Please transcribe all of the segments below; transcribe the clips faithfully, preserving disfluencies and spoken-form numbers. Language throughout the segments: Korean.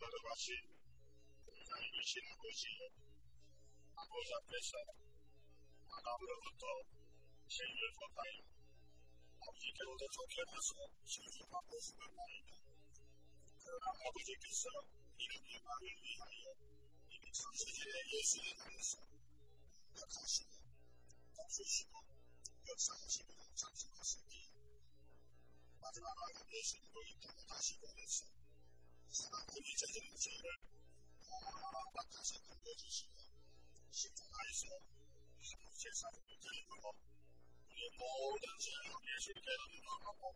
것 같이 하나님을 신하고 있으며 아버지 앞에서 하나님으로부터 죄를 범하여 아버지께로부터 쫓겨나서 실수하고 싶은 말이다. 그러나 아버지께서 이런 영광을 위하여 이미 창세전에 예수의 안에서 약하시고 복수시고 역사하시고 장식하셨기에 마지막으로 예수님으로 인하여 다시 보내서 하나님이 저지른 죄를 다 맡아서 긁어주시고 십자가에서 한국 제사를 드리므로 우리의 모든 죄를 예수께로 인정하고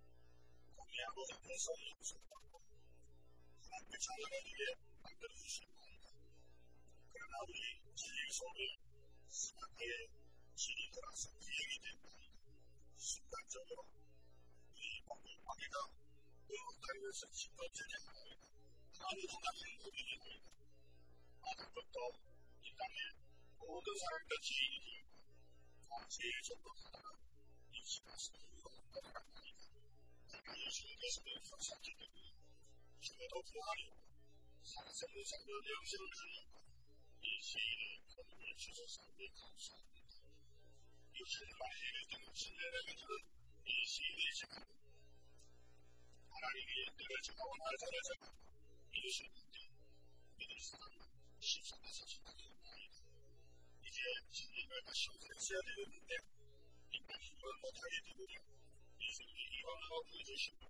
공의하고 앞에서 용서받고 하나님의 자녀에게 만들어주십니다. 그러나 우리 진리 속에 하나님의 진이 들어서 기억이 됩니다. 순간적으로 우리 몸의 마귀가 땅에서 짓밟히게 합니다. 아무도 나를 누리게 합니다. 아무것도 이 땅에 모든 사람과 지인이 되고 제일 전도하다가 입시가서 이루어가다가 합니다. 내가 예수님께서는 역사하기 때문에 죽어도 부활이고 살아서는 삶의 영생을 주려고 이 시인을 하나님을 주셔서 감사합니다. 이 하나님의 때문에 신뢰를 가지는 이 시인의 시간 하나님이 내가 자원할 자를 잡고 이루시는데 믿을 사람은 십삼 사십하게 합니다. 이제 신님을 다시 오셔야 되는데 이만 힘을 못하게 되면 예수님이 이방으로 보여주시고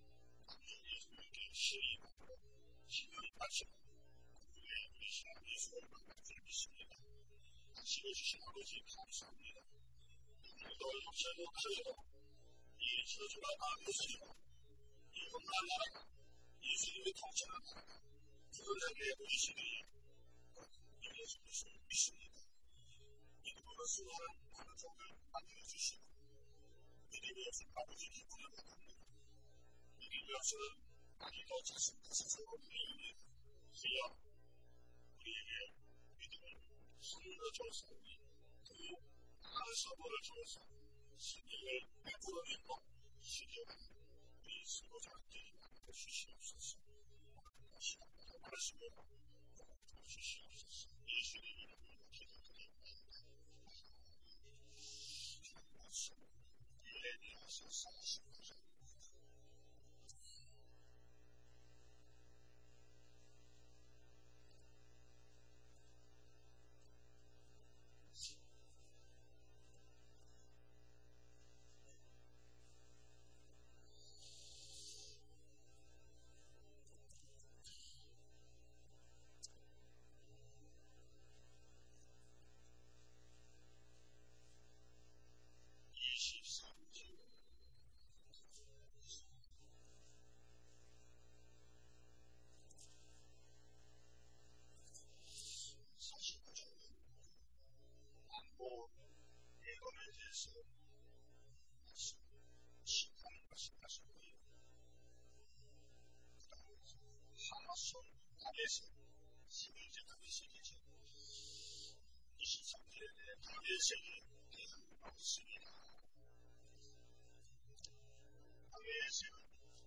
예수님께 시인하고 힘을 바치고 그분의 우리 신앙 예수를 만나줄 믿습니다. 다시 주신 아버지 감사합니다. 오늘도 육체도 가려도 이 저주가 다 무서지고 이 험한 나라가 예수님의 통치하는 나라가 그들 자기의 우리 시대에 이루어질 것을 믿습니다. 믿음으로 수고하는 많은 종을 만들어주시고 믿음이 없은 아버지 기쁨을 받습니다. 믿음이 없으면 아직도 자신 스스로 우리에게 주여 우리에게 믿음을 선물로 주었사오니 그 많은 선물을 주어서 신님을 베풀어 믿고 신령한 우리 수고자들이 만들어 주시옵소서. 다시 한번 말씀을 주시옵소서. 예수님 이름으로 기도드립니다. 말씀 예레미야서 사십구 장 이십삼 절 사십구 절은 안보 예언에 대해서 말씀 시간을 말씀하시고요. 그 다음에 하나손 다윗의 세계제 다윗이 계죠. 이십삼 절에 대해 다윗에게 대한 말씀이다. 다윗은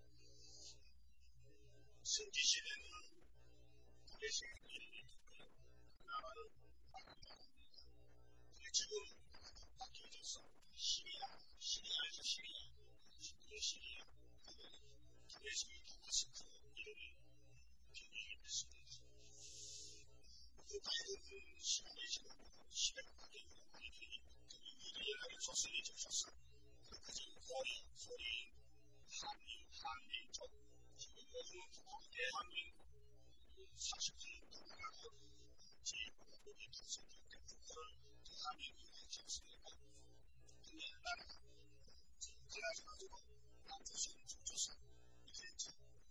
생기시대는 다윗의 이름이 듣고요. 나라는 바뀌어갑니다. 그게 지금 바뀌어져서 시리아, 시리아에서 시리아, 지금 시리아, 다윗이 다마스크 이름이 변경이 됐습니다. 그 다윗은 시간이 지나고 시대가 바뀌고 많이 되니까 유대인의 조선이 적셔서 그까지 고려, 소리, 한리, 한리 쪽 지금 요즘 대한민국 사십 년 동안하고 제일공화국이 탄생될 때 그걸 대한민국에 졌으니까 그 옛날에 그래가지고 남조선, 중조선 이렇게 했죠.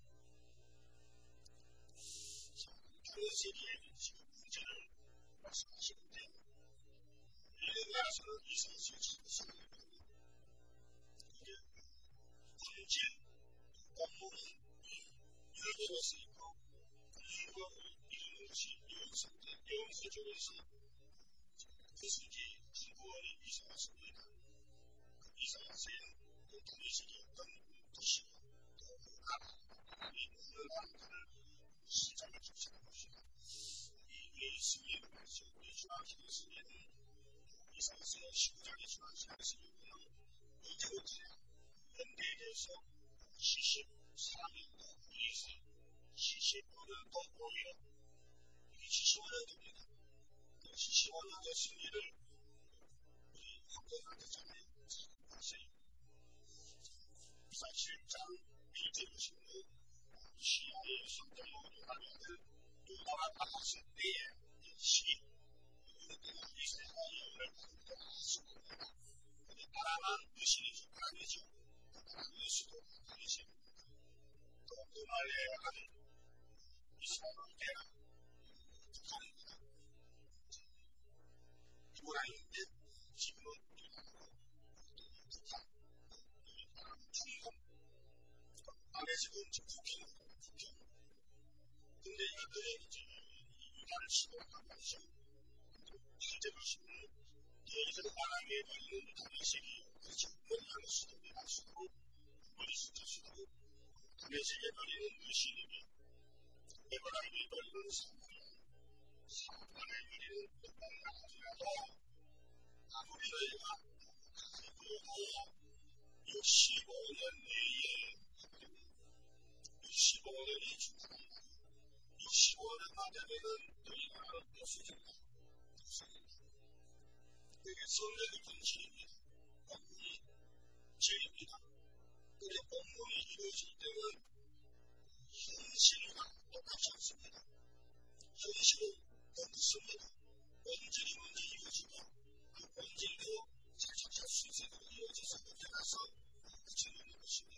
자, 다윗에게 지금 문제를 말씀하시는데 예레미야서는 이사야서의 상을 보면 이게 본질, 본문은 열개로서 있고 그 이유가 이런 것이 예언서인데 예언서 중에서 구수지 구원이 이사야서입니다. 그 이사야서에 다윗에게 어떤 도시고 또 그 나라 이 모든 나라들을 시작을 주시는 것이다. 이 승리는 말이죠. 우리 중앙시대 승리는 이사야서 십구 장의 중앙시대 승리는 언제부터냐? 현대에 대해서 칠십사 년도 이상 칠십오 년도 오히려 이게 칠십오 년도입니다. 칠십오 년의 승리를 우리 학교한테 전에 봤어요. 사실 장 일 절 보시면 시야의 성경으로 하면은 누가가 나왔을 때의 시 이것들은 이스라엘 예언을 받을 때가 아쉽습니다. 근데 따라만 의식이 아니죠. 따라만 의식도 아니십니다. 또 그 말에 하는 이스라엘 때가 북한입니다. 이브라임인데 지금은 우리나라로 북한 중국 안에 지금 북한 북한 근데 이들이 이제 유다를 시도한 말이죠. 실제 보시면 이들 바람에 걸리는 다메섹이 그렇죠. 머리하는 수도에 갈 수도 머리 숫자 수도 다메섹에 걸리는 의심이며 에브라임에 걸리는 사마리아 사마리아에 걸리는 땅이 아니라도 아무리 너희가 가지고 육십오 년 내에 육십오 년이 지나간다. 육십오 년만 되면은 너희가 없어진다. 없어진다. 그게 성령의 분실입니다. 공문이 죄입니다. 그런데 공문이 이루어질 때는 현실과 똑같지 않습니다. 현실은 없습니다. 본질이 먼저 이루어지고 그 본질도 살짝 순서대로 이루어져서 그때 가서 그쳐놓는 것입니다.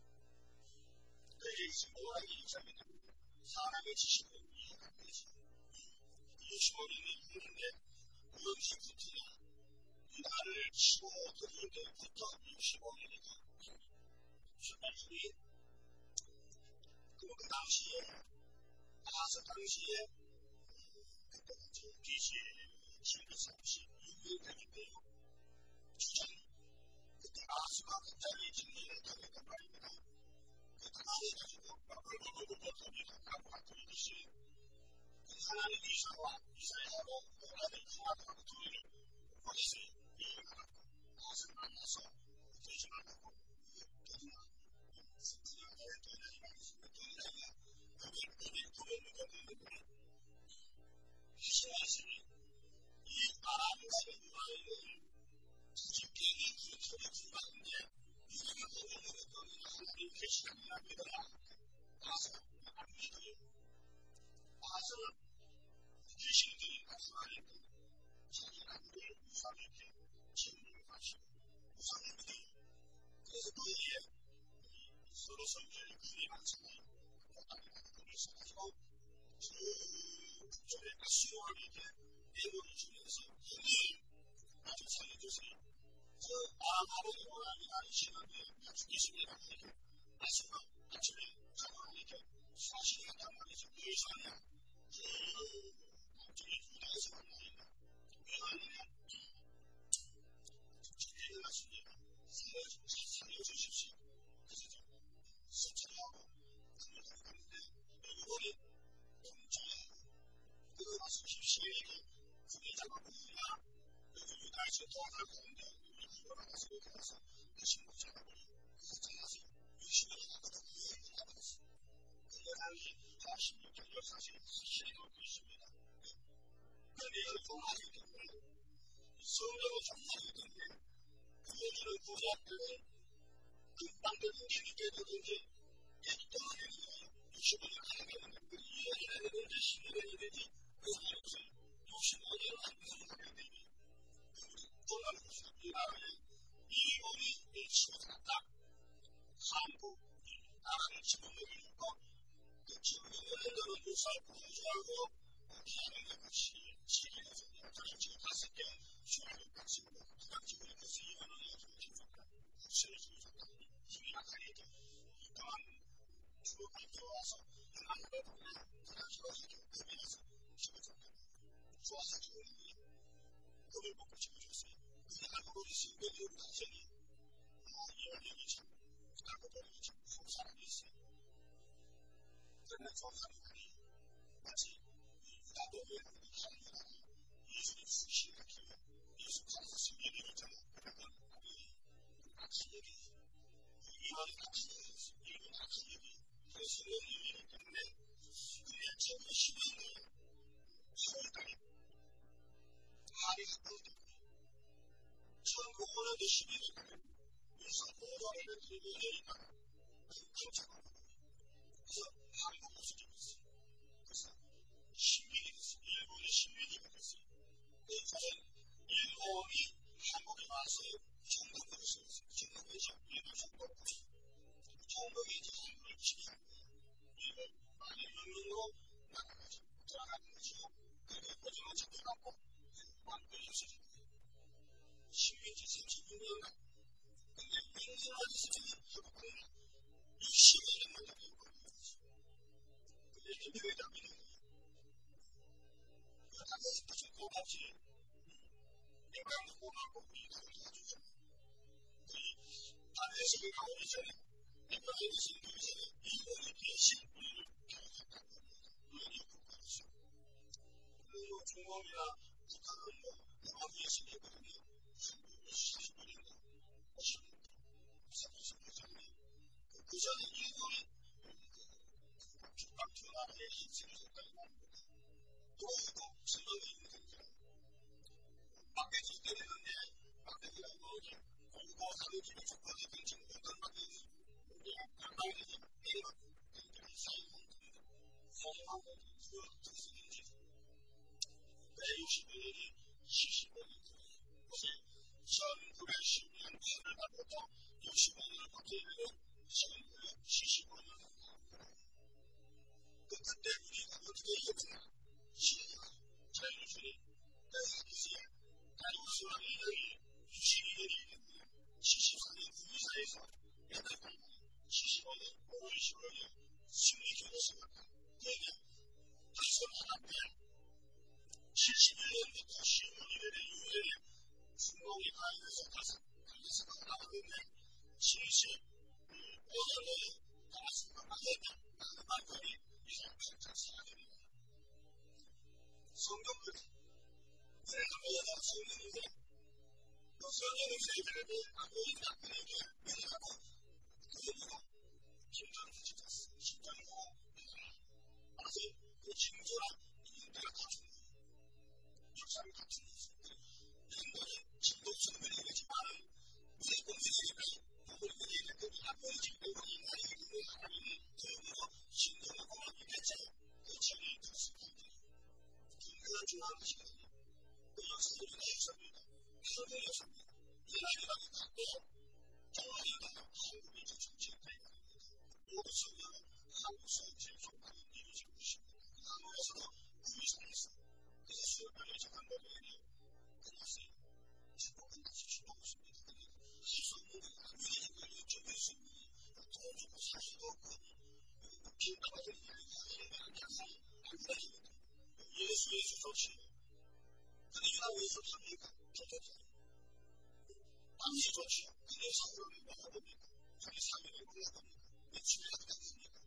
그게 이제 뭐라는 입장이냐. 사람의 지식은 이해가 안 되지. 육십오 년이 있는데 언제부터냐. 나를 치고 들을 때부터 육십오 년이다. 주님이 그 당시에 나서 당시에 그때 이제 비씨 칠백삼십육 년 되는데요. 주전 그때 아수가 굉장히 진리를 당했단 말입니다. 그 당해가지고 막걸걸걸걸 겁니다. 하고 갖고 이듯이 하나님 이사와 이사야로 하나님 후하다고 둘을 보냈어요. 이해를 하고 아수 만나서 되지 말라고 되지마 그냥 내 돈이 많이 있으면 돈이 아니야. 그게 돈이 돈을 누가 되는 거니 희생하시니 이 아람과의 유아인을 주집객이 그렇게 주었는데 이들이 보고는 너는 하나님 계시다니라 믿어라. 가서 안 믿어요. 가서 귀신들이 말씀하니까 자기 남들 우상에게 질문을 하시고 우상을 믿어요. 그래서 너희의 서로 성결이 그리 많잖아요. 땅이라는 돈이 있어가지고 그 북쪽에 아수르에게 애고를 주면서 형님 나 좀 살려주세요. 저 아람하고 요람이 아니시는데 죽겠습니다. 이렇게 아수가 아침에 가만히게 사실이 한단 말이죠. 왜 사냐? 그 남쪽에 유다에서 만나니까 왜 아니냐? 죽게 일어났습니다. 살려주십시오. 그래서 좀 수치하고 그걸 갔는데 이번에 동쪽에 그거 가서 십시에게 군이 잡아보니까 여기 유다에서 도와갈 건데 우리 그거 나가서 여기 가서 그 친구 잡아버리고 그거 잘라서 육십오 년 가거든 왜 잡아갔어. 그 여당이 사십육 년 역사실이 확실히 놓고 있습니다. 그런데 이걸 공부하기 때문에 성경을 정리하기 때문에 그들은 구조학들은 금방 되든지 되든지 얘기가 되는 거예요. 육십오 년 하게 되는데 그 이 년이 되든지 십 년이 되든지 그 사람은 육십오 년을 한 번을 하게 되니 우리 떠나는 것은 이 나라에 이원이 치고 살았다. 한국 나라를 지금까지 있고 그 지금까지 너는 무사히 보호주하고 피하는 것이 시기에서 그래서 지금 다섯 개 수학을 받습니다. 그 당시 우리 그래서 이원을 해주고 싶었다. 국세를 주고 싶다. 힘이 약하니까 이동한 주어가 들어와서 하나님을 보면 그 당시 어떻게 급이라서 집어줬다. 좋아서 주는 거예요. 그걸 먹고 집어줬어요. 그게 알고 보니 성경이 우리 당시에 이원력이 참 알고 보니 참 무서운 사람이 있어요. 그러나 좋은 사람이 아니에요. 교회 한국나라 예수님 수시가 기회 예수 가서 생기는 있잖아. 그러니까 우리 같이 얘기해. 이완이 같이 얘기했어. 일본 같이 얘기해. 그래서 이런 의미이기 때문에 그게 천구백십 년에 서울달에 한의학교에 천구백오 년도 십일 일에 울산 오전에 들고 내리다가 경찰가 그래서 한국 없어지고 있어요. 그래서 신민이 됐어요. 일본의 신민이가 됐어요. 그래서 일본이 한국에 와서 정독국을 세웠어요. 정독국이죠. 일본 정독국. 정독이 이제 한국을 지배한 거예요. 일본 많은 명령으로 나가가지고 들어가는 거죠. 그리고 오징어 잡혀갖고 완전히 없어진 거예요. 신민지 삼십육 년간. 근데 육 년 안에 수준이 회복하는 육십오 년 만에 회복하는 거죠. 그게 미국의 답이는 거예요. 그러니까 다시 고맙지. 내가 고맙고 우리가 도와주죠. 반대식이 나오기 전에 내가 반대식이 나오기 전에 일본이 대신 우리를 교육했다고 합니다. 우리는 국가로서. 그리고 중국이나 북한은 뭐 영화기에 생겼거든요. 한국을 사십오 년도 오십 년도 삼십 년 전에 그 전에 일본이 북방투 나라에 힘쓰는 것까지 나옵니다. 또 이거 설명이 있는 겁니다. 막대기 때리는데 막대기가 뭐지? 공부하는 집에 조건이든 지금 어떤 막대기 우리가 얼마든지 때려갖고 그들이 사용한 겁니다. 사용하고 그걸 특수인지 내 육십오 년이 칠십오 년 그것이 천구백십 년 팔월 달부터 육십오 년을 버티면 천구백칠십오 년 그 그때 우리가 어떻게 이겼느냐 시리아 자유주의 대사기시에 다이우스와 이들이 육십이 년이 이겼고요. 칠십사 년 구이사에서 연합군이 칠십오 년 오월 십오일 승리 교도소가 되게 다섯 하나인데 칠십일 년부터 십오 일에 유엔에 중공이 가해져서 다섯 다섯 나왔는데 칠십오 년에 다섯 나왔는데 마지막이 이천팔십사 년입니다. 성경들이 내가 뭐가 성경인데 그 성경의 세계를 알고 있나 그에게 왜냐하고 그들보다 심장이 지쳤어. 심장이 고 그래서 그 징조랑 인대가 같은 거예요. 역사를 같은 거예요. 인도는 진도처럼 얘기하지만 우리 공생이니까 부모님들이 얘기했더니 아버지 부모님 나이 부모님 하나님이 그러므로 진도가 고맙겠지. 그 책이 그렇습니다. 중요한 중요한 것이거든요. 그 역사들이 역사입니다. 성경 역사입니다. 이란이라고 갖고 정말이다 한국이 이제 정치에 대입합니다. 모든 성경은 한국 성지에 속하는 이루어지고 있습니다. 한국에서도 구이사에서 그래서 수업을 예정한 거거든요. 끝났어요. 축복 끝났어요. 축복 없습니다. 할 수 없는 거예요. 아무리 이걸 요청할 수 있는 돈 주고 살 수도 없고 빈다고 하는 일이 아니라 그냥 안 그래집니다. 예수 예수 좋지. 근데 유다 왜 예수 합니까? 좋겠어요. 당시 좋지요. 근데 사고를 뭐가 됩니까? 저기 사면을 뭐가 됩니까? 왜 집에 갔다 갑니까?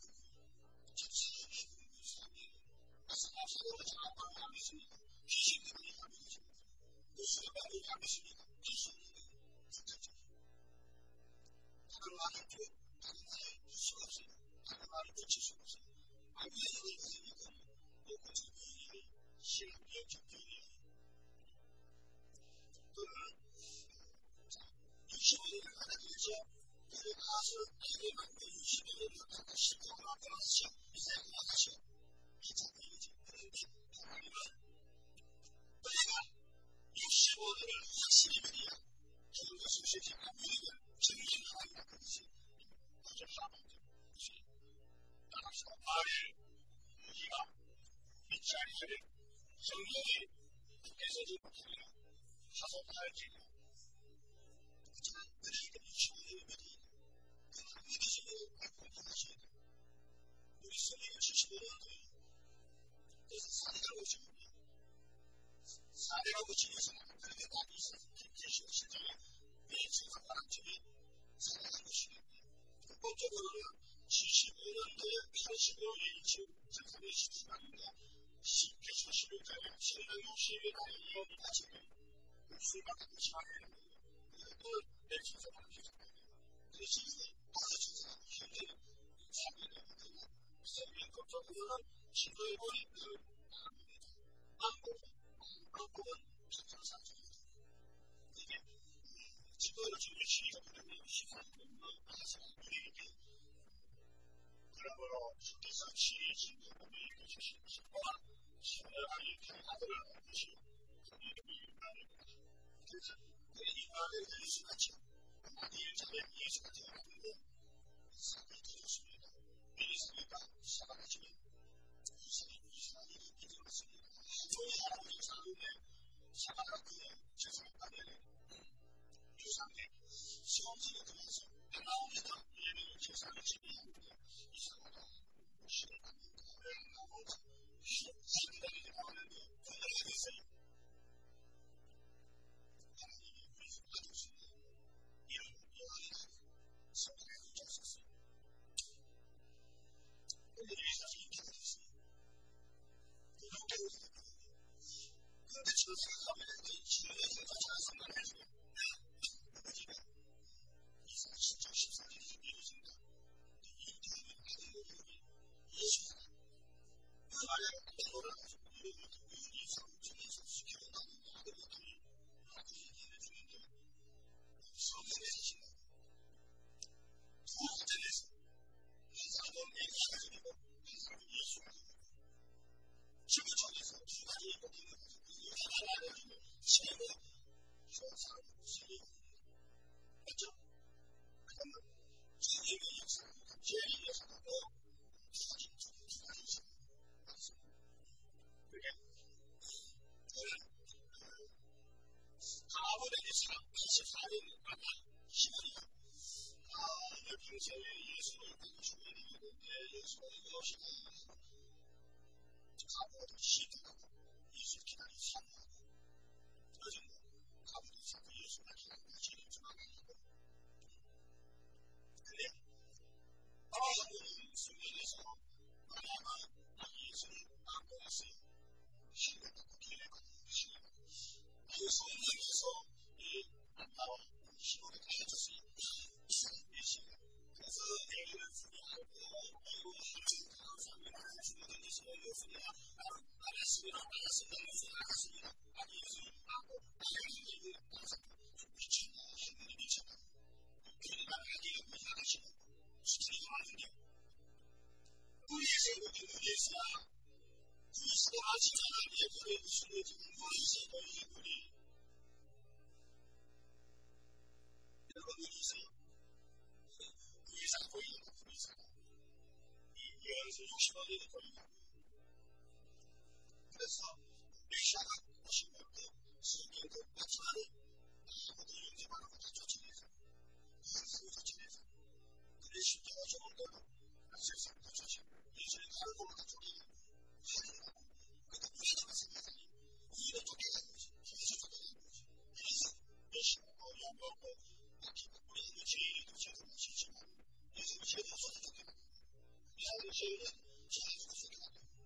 집사람이 그런 사람이에요. 그래서 앞서서 잘 아빠를 안 믿습니까? 귀신들이 안 믿으십니까? 무수가 말을 안 믿습니까? 할 수 없는 거예요. 진짜죠. 다른 말을 또 다른 말을 줄 수가 없어요. 다른 말을 붙일 수가 없어요. 안 믿어지는 것이니까 뭐 그저 이 신학적 접견이에요. 또는 육십오 년을 받아들이죠. 그를 가수 에게 만든 육십오 년을 갖다 싣고 나가시오. 이제 나가시오. 괜찮다 이거지. 그런데 하나님은 너희가 육십오 년을 확실히 믿으야 좋은 것을 쓰지 않으면 정리를 하리라 그것이 아주 하나님께 그것이 나갑시다. 말을 우리가 믿지 않으면 성령이 밖에서지 못하리라 하소 말지요. 그러니까 육십오 년을 믿으니까 그걸 믿으시면 공부하셔야 돼요. 우리 성령이 칠십오 년도에 그래서 사대가 고치거든요. 사대가 고치면서 그렇게 다 있어서 계시고 실제로 예수가 바람처럼 사대가 고치거든요. 본적으로는 칠십오 년도에 팔십오 일 일찍 전사님 하나님의 십시간인가 십계 사십일 장에 신랑 육십일 장에 예언이 다시는 술과 같은 시간에 또 내친서 밝히잖아요. 그것이 다섯 천사가 현재는 삼일에 되고 세계의 법적으로는 지도에 보인 그 마음입니다. 마음은 마음은 천사상입니다. 이게 지도를 지금 시기가 되면 시간이 하지만 우리에게 그러므로 주께서 지혜진의 몸을 이루시는 신과 신령한 이렇게 아들을 낳은 것이 그 이름이 임마누엘이다. 그래서 그 임마누엘 예수같이 많이 일장에 예수가 되어가는데 이삭이 되었습니다. 이삭이가 살아가지면 이삭이 이스라엘이 되었습니다. 하도의 할아버지 사람의 사바가 그의 제사장에는 유상의 시험지에 들어가서 하나님이다 예배를 제사를 지내는데 이삭보다 신을 받는다. 왜 안 나오는가? 신당이 나오는데 분명히 됐어요. 하나님이 우리를 받으시는 이런 여인을 성경에 붙였었어요. 근데 이삭이 인기가 됐어요. 이렇게 됐어요. 근데 천사가 가면 지혜에서 같이 상관을 해줘요. 아버지가 이삭이 진짜 십사 일이 이루어진다. 이 뒤에는 아들이 예수가 그 말에 돌아가지고 이러고 이삭을 중에서 지켜본다는 아들이 아들이 얘기를 주는데 성경에 사실은 두 번째에서 한 사람은 예수가 되고 한 사람은 예수가 되고 지구 쪽에서 두 가지 얘기가 있는 거죠. 하나를 가지고 세고 좋은 사람은 세고 맞죠? 그러면 주님의 역사를 제일 역사하고 두 가지 두 가지 있습니다. 맞습니다. 그게 저는 가나안에 팔십사 년 아마 시간이요. 아, 내 평생에 예수를 받으시고 있는데 예수가 이것이다. 가부도 시도하고 예수 기다리고 사모하고 요즘 가부도 자꾸 예수 기다리고 지금 좀 안 하고 근데 아버지는 성경에서 마리아가 예수를 안고 왔어요. 신을 받고 기회를 받고 신을 받고 그 성경에서 이 안나와 신호를 다 해줬어요. 예수가 그래서 얘기를 풀이하고 아이고 하나님 감사합니다. 주님을 계시는 예수님 알았습니다. 알았습니다. 예수 알았습니다. 아니 예수님 안고 예수님 알았습니다. 미쳤나 신들이 미쳤나 그러니까 아기가 무지 않으시고 수치가 많은데 우리에서 우리는 예수야 그리스도가 지나간 예수의 우승을 지금 우리에서 너희 우리 여러분 우리에서 우리사 보이는 우리사가 이 예언서 육십 원에도 보이는 그래서 메시아가 오신 것도 성경 그 마지막에 아무도 영접하고 다 쫓아내서 예수를 쫓아내서 그래 십자가 죽은 거는 세상 다 쫓아내서 예수를 가르고로 다 쫓아내고 하늘하고 그때 우리가 생각하니 이를 쫓아내는 거지 예수 쫓아내는 거지 그래서 메시아고 영광고 막히고 우리는 죄인도 죄도 마시지만 예수는 죄도 없어서 쫓아내는 거야 이상한 죄는 죄도 없어서 쫓아내는 거야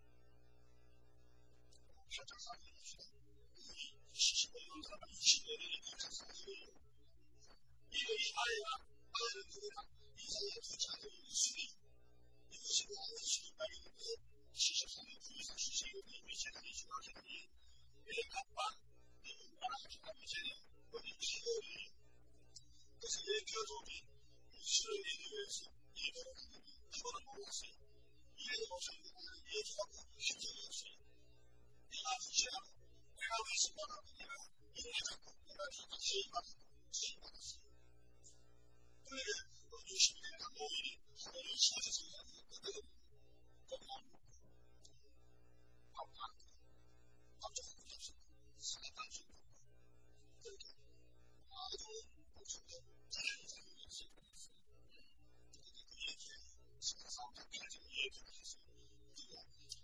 살짝 사귀어봅시다. 칠십오 년 사람 이십 년이 살짝 사귀어요. 이거 이하야, 아들은 누구나 이사야 두 차례 이수리 이것이 아무리 신발인데 칠십삼 년 구에서 칠십오 년 미세들이 중학생들이 내 아빠, 내 엄마랑 중학생이 여기 기도를 그래서 내 가족이 술을 얘기해서 예배를 하는데 이거는 몰랐어요. 이래도 없어요. 예수하고 한 적이 없어요. 내가 부지하고 내가 의심받았고 내가 인내받고 내가 다 시인받았고 시인받았어요. 그래 육십 년간 모일이 하늘을 치면서 생각하는 그때는 거기 안 먹고 밥도 안 먹고 밥도 먹고 잡수고 사탕 좀 먹고 그렇게 아주 엄청난 다른 삶을 살고 근데 그 얘기에 사람들까지 얘기를 했어요. 그리고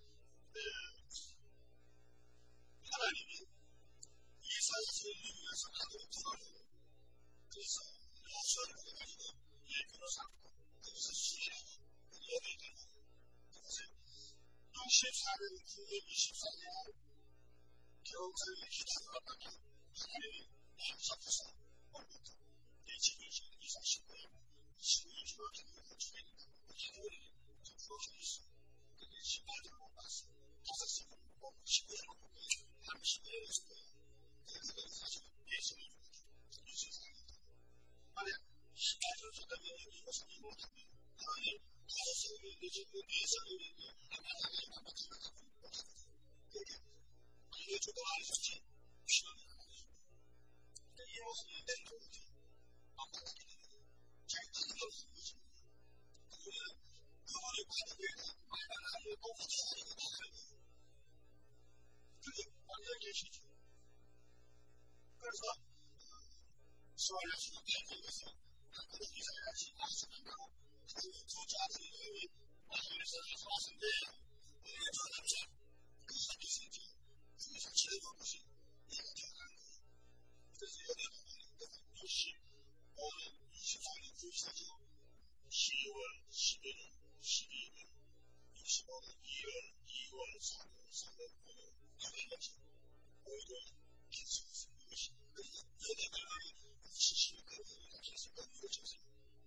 하나님이 이사야서를 위해서 아들을 들어주고 그래서 요소를 보내가지고 예표로 삼고 거기서 수리하고 예배를 드리고 그것을 육십 이십사 년 구월 이십사 일 경찰이 기다려왔다가 하나님이 양잡고서 오늘부터 지금 이사십 년 십이 주 기도를 주니까 기도를 부어져 있어. 근데 십팔 년 못 봤어. 다섯 시 못 보고 십오 년 못 보고 삼십 년에서 그래서 사실 예수를 유지 사람이다. 만약 십팔 년 전에 이것은 이모한테 하나님 다섯 살을 내주고 네 살을 내주고 아마 하나님 아마 생각하고 못하거든. 그렇게 알려줘도 알려주지 필요는 안 알려줘. 근데 이것은 내는 거지. 아빠가 잘 하는 게 없는 거지. 그거는 그거를 받은 게 말만 하면 똑같이 하는 게 다 하는 거야. 그게 완전 계시죠. 그래서 수월하시고 대학에서 그런 이사야지 나서는다고 그 두 자들이 하늘에서 나서 왔는데 왜 저 남자 그 하늘에서인지 그 자체를 보고서 얘가 태어난 거예요. 그래서 여기가 육십오 년 이십사 년 구일사죠. 십이월 십일 일 십이 일 육십오 년 이월 이월 삼월 삼월 오월 여덟가지 오일을 계속해서 이것이 그래서 여덟가지 칠십일까지 계속 이루어져서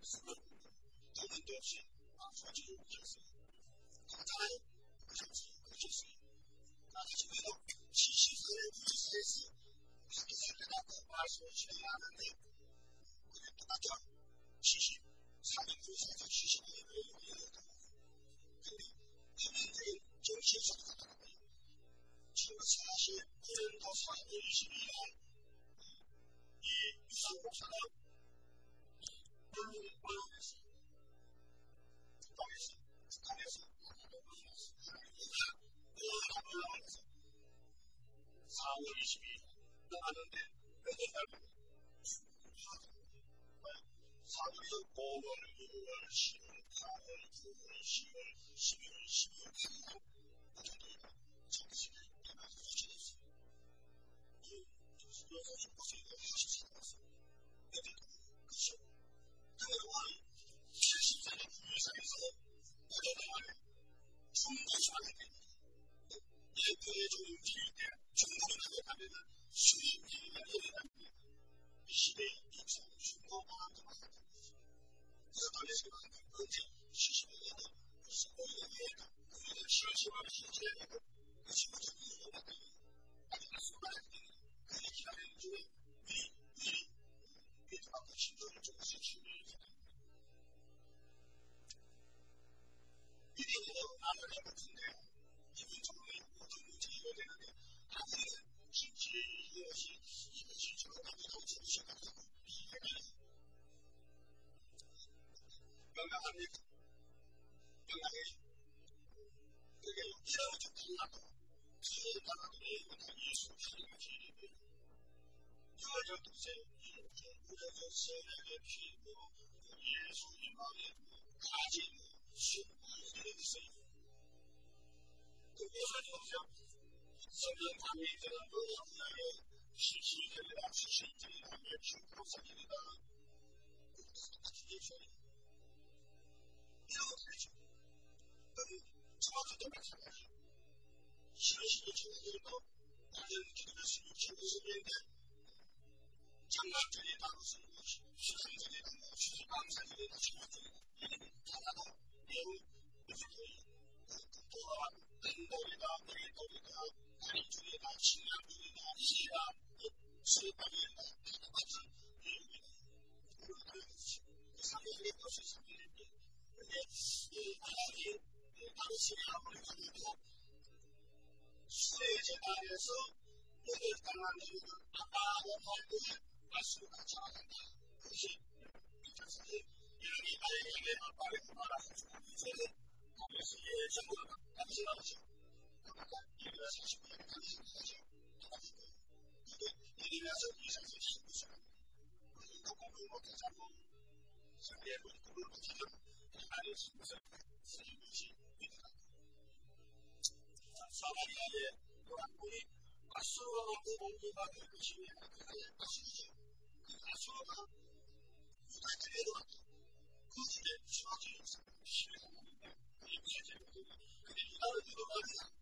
돈도 없이 소지를 못했어요. 간단하게 그렇지 그렇겠어요. 나중에도 칠십사 년 구십사에서 하기를 해놨고 말씀을 진행하는데 그게 똑같죠. 칠십사 년 구십사에서 칠십오 년을 이루어졌다. 근데 이민들은 정치에서도 가더라고요. 지금 사십구 년도 사월 이십이 일 이 유상 목사가 언론에 올라오면서 북한에서 북한에서 하나님께서 하나님께서 올라오면서 사월 이십이 일 나가는데 몇월 달에 사월이 오월, 유월, 시월, 팔월, 구월, 시월, 십이월, 십이월, 팔월 어제도 정식에 일어나서 소식했어요. 여기서 육보세가 다시 살아났어요. 애들도 그쵸? 그동안 칠십사 년 구일사에서 오래동안 중고수하게 됩니다. 예표의 좀 움직일 때 중고를 하게 하면은 수입이 일어나는데 이 시대에 인생 중고만한 것만 하는 거죠. 그래서 도대체가 언제 칠십오 년에 십오 년에 그녀는 시월 십오월 시절에 그 친구들 이유가 맞다니 아직 말씀을 안 했더니 그게 기다리는 중에 미리 미리 미리 받고 친구를 조금씩 준비를 했답니다. 미리는 말을 해봤는데 기본적으로 모든 문제 해결되는데 아무래도 김치 이것이 이것이 저거보다 정신 같다고 이해가 명랑합니까? 명랑해. 그게 이라고 좀 달라도 그 나라들의 예수 하나님의 길이에요. 유월 열두째 중국에서 세례의 피고 예수 이마에 가지 이런 게 있어요. 그 예수님 없죠? 성경 강의들은 너의 분야에 실시들이다 실시들이다 중국사들이다 똑같이 예수님 이러고 되죠. 저와도 마찬가지예요. 신시의 친구들도 다른 기도를 쓰는 친구들인데 장난들이다 무슨 수상들이다 수상방사들이다 장난들이다 하나도 매우 무조건이 국도가 랜돌이다 메리돌이다 다리줄이다 식량줄이다 이시다 수입방이다 똑같은 내용이다. 그걸 알아야지. 그 삼일의 것이 삼일인데 근데 이 하나님 당신의 아무리 가지고 수의 재단에서 여덟 달만 내리는 아빠하고 할머니의 말씀을 같이 나간다. 그것이 이제서는 여기 나에게 아빠를 말하면서 이제는 당신의 전부를 같이 나오죠. 그러니까 일이나 사십구 년에 당신이 하죠. 나가지고 이게 일이나서 이사서 십구 시간 그러니까 공부를 못하자고 상대의 공부를 못하자고 하나님의 신부를 쓰는 것이 믿으라고. 사마리아의 요한군이 아수르와 그 공주가 될 것이며 그의 아수르죠. 그 아수르가 유다에 내려왔다. 그 집에 수학의 역사를 실행하는데 그게 무슨 죄거든요. 근데 유다는 유도가 아니야.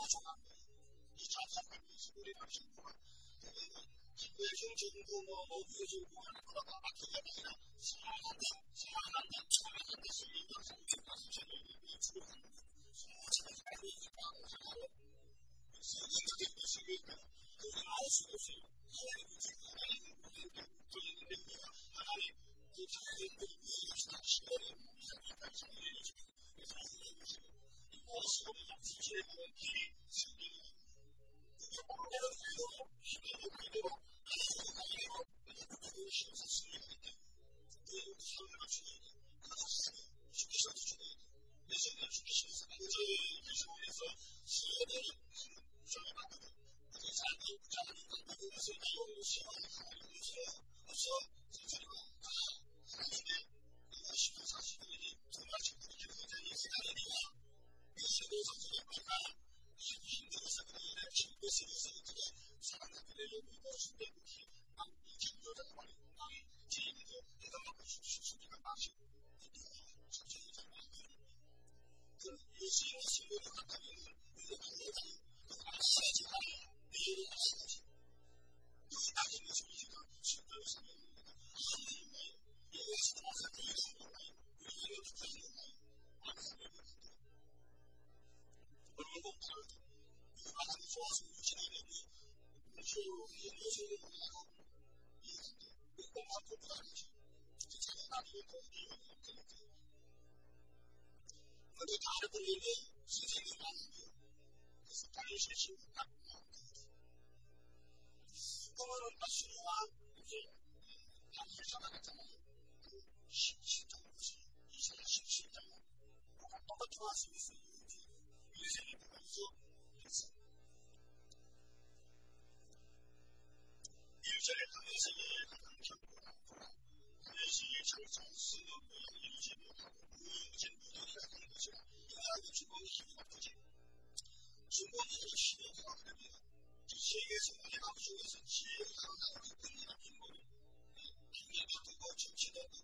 좋아하는 거예요. 이 자산관계에서 우리 당신과 기회중 정부, 뭐, 노후의 정부, 그러다 막히게 아니라 사랑한다, 사랑한다, 사랑한다, 설리면서 우주가서 저는 우주를 하는 거예요. 제가 알고 있다고 하나로 세계적인 것이니까 그걸 알 수가 없어요. 하나님 우주가 하나님 우주가 돌리는 데가 하나님 그 자연의 위에서 시간을 이상하게 장애를 주고 그래서 하나님 우주가 이 모습을 지지해 보는 길이 생기는 거예요. 그게 오늘은 그대로 힘으로 그대로 하나님의 나이로 그대로 힘서 쓰려고 했다. 그 삶을 주는 그 하나님 주기셔도 주는 예수님을 주기셔서 그저의 예수님에서 시간을 정해봤거든. 그 삶을 부자하니까 그것을 나오는 시간을 하나님 위해서 어서 선생님은 다 하나님의 십오, 사십 일이 정말 지금까지 기록된 이 시간이니까 예수님에서 지내다가 힘들어서 그래 힘들어서 그래 사랑하기를 무엇인데 그렇게 막 창조자가 말이고 막 지인도 대단하고 수준이가 마시고 천천히 잘 만들고 그 예수님의 신분을 갖다면 우리가 만들어가는 그 아시지 않아요. 내일은 아시지. 여기 나중에 소리가 신분을 사용합니다. 하나님의 예수님 앞에 내일은 몰라요. 우리가 여기까지 몰라요. 하나님의 그들. 여러분 바로 우리가 하나님 좋아서 유지하는 우주 예수님을 몰라요. 이해한다. 공부만 공부 아니지. 세상에 나중에 공부를 그렇게 근데 다른 분들은 선생님이 많은데 그래서 다른 실수를 딱 나옵니다. 그러면 마술과 이제 한글자가 나타나요. 그 신정부지 이사야 십칠 장 뭐가 똑같이 왔을 수 있는지 인생이 보면서 했어. 일 절에 하늘세계에 가장 견고한 고라 하늘세계의 장차 쓰는 모양 일제묘하고 무용진 무덤이라 하는 것이라 하나님 주님의 힘이 나쁘지. 주님의 힘이 나쁘면 이 세계에서 마지막 중에서 제일 강한 이끈이나 빈곤이 힘이 바꾸고 정치도 바꾸고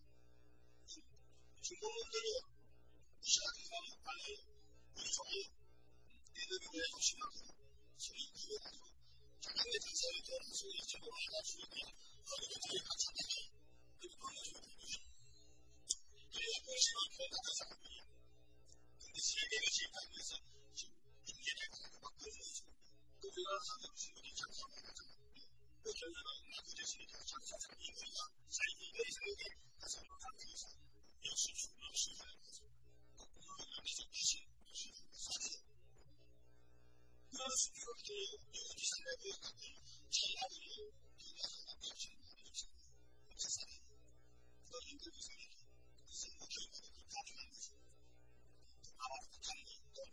중국분들은 무시하는 마음이 빨라요. 우리 좋아요. 얘들이 왜 조심하고 소리 구해가지고 자기의 자세를 떠난 소리 집으로 알아주니까 어디가 제일 같았다니 그리고 보내주면 되거든. 그래야 무심한 편하다 사람이에요. 근데 세계가 지금까지에서 지금 인계되고 막 끊어지고 그래야 하는 분들이 장사를 하잖아. 그 결과는 나그 대신에 장사상 이거야. 자기 이거의 생각에 가서 가면서 역시 역시 하는 거죠. 그거는 계속 귀신 역시 사실 그런 수준으로 여기 생각을 갖고 차이하고 그것을 역시 하는 세상에 그런 인간이 생각이 그것은 뭐 결과도 그 가능한 거죠. 아마도 당연히 또는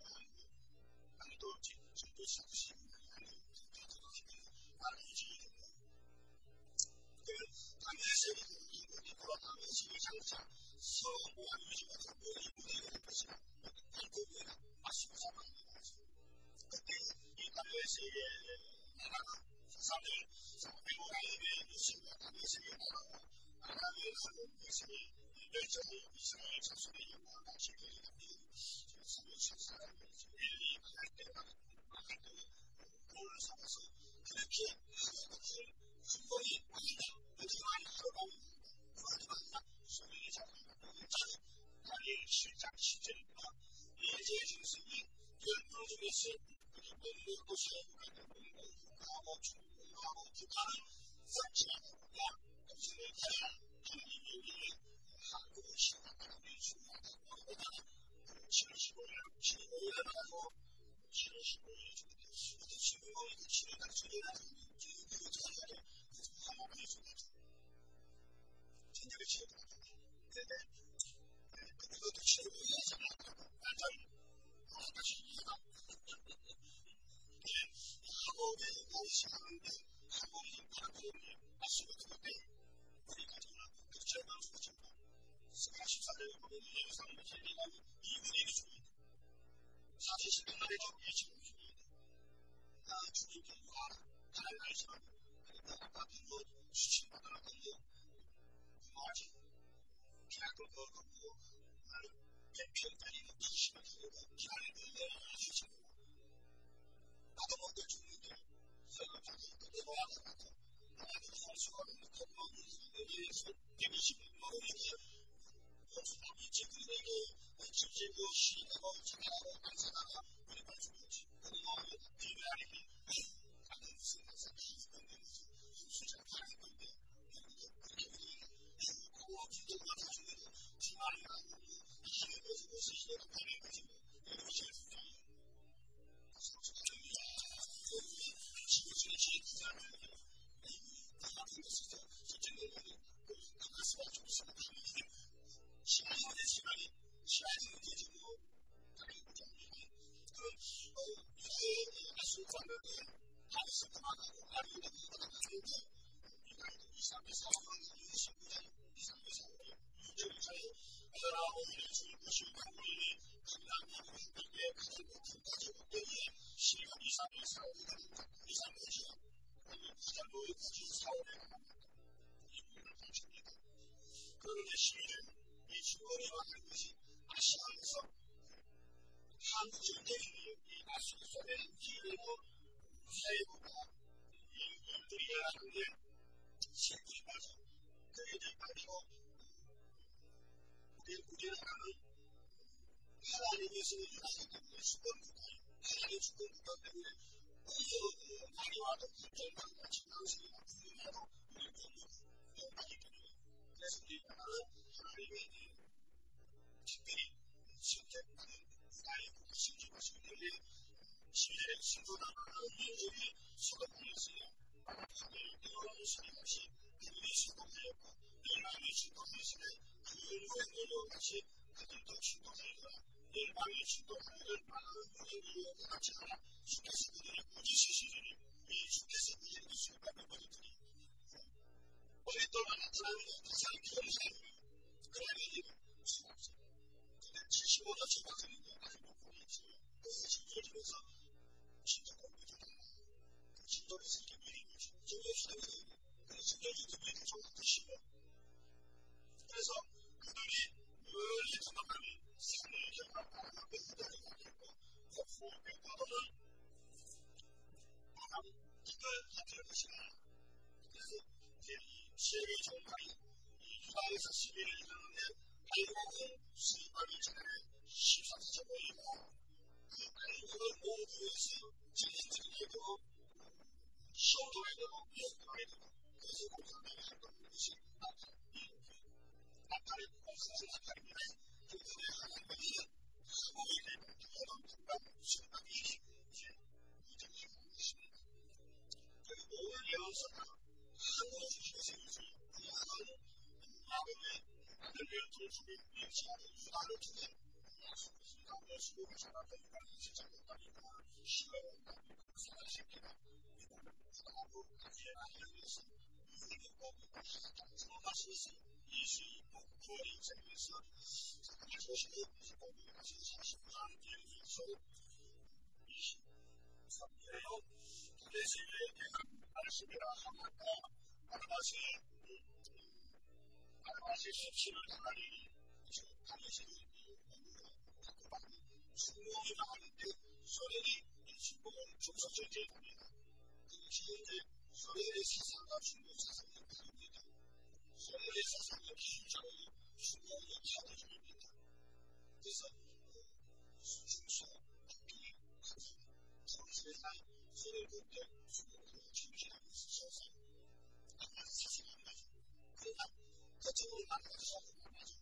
아무도 정도 시작하시는 하는 가져가 하면 나는 유지이 됩니다. 그 당연히 세계도 인간이 돌아가면 세계 장차 서모한 유지가 되고 이 무대가 될 것이라 그 외에는 마시고 살아가는 거죠. 그때 이 당연히 세계 나라가 사상을 외국하에게 유신과 당연히 세계 나라가 하나님의 하는 것이 열정을 이스라엘 자손의 영광과 지금이 남기고 삼육십 사람이 엘리 할 때마다 할 때는 돌을 삼아서 그렇게 하나님을 순번이 아니다. 어떻게 많이 하라고 그러지 말라. 소리를 잡는다. 자는 다리의 실장 시절과 예제 증승이 열명 중에서 먹는 것이 공공하고 중공하고 기타는 삭제하고 야 당신을 가야 하나님 여기에 한국을 시작하는 게 중요하다고 하다가 칠월 십오일 칠월에 나가고 칠월 십오일에 죽는데 어떤 신경이 그 칠월달 전에라는 게 이거 전에 한국에 있어가지고 전쟁을 치러가지고 근데 그것도 칠월에 하지 않았다고 완전 다시 이해가 한국에 무엇이 하는데 한국이 한국이 아시고 그때 우리가 정말 그 절반 수치고 사십사 년에 보면 예루살렘의 헬리가 이분의 주입니다. 사십 년 만에 주님의 주입니다. 아 주님께 유하라 하나님 알지만 그러니까 아까 그거 수치받으라고 뭐 뭐하지 계약도 그거 몇 평짜리 이십만 그거 기간을 늘려야 수치고 아동들 죽는데 그때 와가지고 하나님 성수가 여기에서 백이십 년에 이 친구들에게 실제로 시인하고 자라고 안사다가 우리 말씀이지 그리고 비밀 아니면 다른 무슨 항상 기분이 수장 하는 건데 그렇게 우리 그거 기도가 가지고 지만이 하고 이시는 것이 무슨 시대가 가는 거지 이렇게 제일 중요해요. 지구촌의 시기자는 같은 것에서 실제로 가수가 좀 있으면 시간이 시간이 시간이 문제지고 다른 구조물이 그 이게 아수자는 안에서 그만하고 아리는 그만하는데 이삼 사월 이십구 년 이삼 사월 육 일자에 하나하고 이를 줄 것이 한국인이 강남하고 한국에 가장 높은 가족들이 시간 이삼 사월 이삼 일이요 가장 높은 사월에 나갑니다. 이 부분을 가르칩니다. 그런데 시민은 이 주거리와 하는 것이 아시아에서 한국인 대인이 이 아수소의 기회로 사회보다 이 인들이야 하는데 실질이 맞아. 그들이 가지고 우리 우리는 하는 하나님에서 일하기 때문에 주권국가예요. 하나님의 주권국가 때문에 어디서 많이 와도 결정받는 지방생이나 부모님도 우리 공부하기 때문에 그래서 우리 나라는 하나님의 특별히 선택받은 나의 신주하시기 때문에 시대의 신도나라는 민족이 소동하였으며 하나님의 여러분 소리같이 그들이 소동하였고 열방이 충동하였으며 그 은혜로 같이 그들도 충동하였으나 열방이 충동하여를 많은 은혜로 같이 하나 주께서 그들의 무지시시니 이 주께서 그들의 무지를 받는 것들이 어디 또 나타나는 가장 귀한 사람이 그러니 이는 수 없어요. 근데 칠십오 년 초반생인데 아직 못 보냈어요. 그래서 진조에서 진조 공부도 달라요. 진조에서 이렇게 미리 진조에 시작해요. 그래서 진조에 들리는 정도 심어. 그래서 그들이 멀리 도망가니 산을 경험하는 그들이 가겠고 거푸 백과도는 바람 이걸 같을 것이라. 그래서 이제 이 시의 정말이 이 유다에서 십일 일 이르는데 알곡은 수입하기 전에 십삼 세 보이고 그 알곡을 모두에서 진행들에게도 시험도에도 미역도에도 그래서 공산당이 한다는 것이 나팔의 공산당 나팔입니다. 그들의 하나님이 한국에 대한 기회는 금방 수입하기 이제 이정이 하는 것입니다. 그리고 오늘 예언서가 한국의 주식에서 요즘 그야말로 마음의 하늘을 돌주고 일치하는 유다를 통해 약속했습니다. 수고가 살았던 유다는 세상에 따니까 시간을 따니까 살아있겠다. 유다는 유다하고 가지에 하나님에서 유리고 당성하시면서 예수의 구원 인생에서 하시고 이제 공부를 하시고 사십구 년 뒤에서 이십삼 년에요. 그래서 대한 말씀이라 하나가 바나바시 바나바시 수치를 하나니 다니시는 공부가 자꾸 받는 중공이 나가는데 소련이 이 중공을 중소절제에 답니다. 그것이 이제 소련의 사상과 중국 사상의 다릅니다. 소련의 사상의 기술자로 중공을 찾아줍니다. 그래서 중소 학교에 가서 정신상 소련 국대 중국으로 중시하고 있어서 아마 사실 안 맞아. 그러나 그쪽으로 나가서 안 맞아.